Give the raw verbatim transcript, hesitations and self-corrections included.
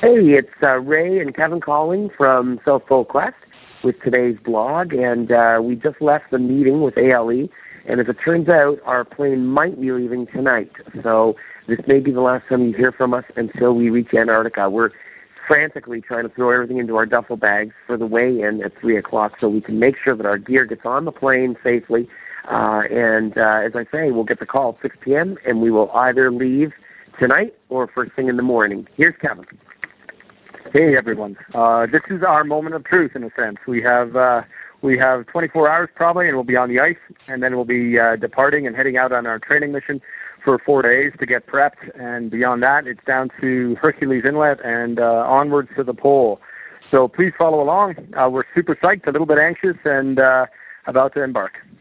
Hey, it's uh, Ray and Kevin calling from South Pole Quest with today's blog, and uh, we just left the meeting with A L E, and as it turns out, our plane might be leaving tonight. So this may be the last time you hear from us until we reach Antarctica. We're frantically trying to throw everything into our duffel bags for the weigh-in at three o'clock so we can make sure that our gear gets on the plane safely. Uh, and uh, as I say, we'll get the call at six p.m., and we will either leave tonight or first thing in the morning. Here's Kevin. Hey everyone, uh, this is our moment of truth in a sense. We have uh, we have twenty-four hours probably, and we'll be on the ice, and then we'll be uh, departing and heading out on our training mission for four days to get prepped, and beyond that it's down to Hercules Inlet and uh, onwards to the pole. So please follow along. Uh, we're super psyched, a little bit anxious, and uh, about to embark.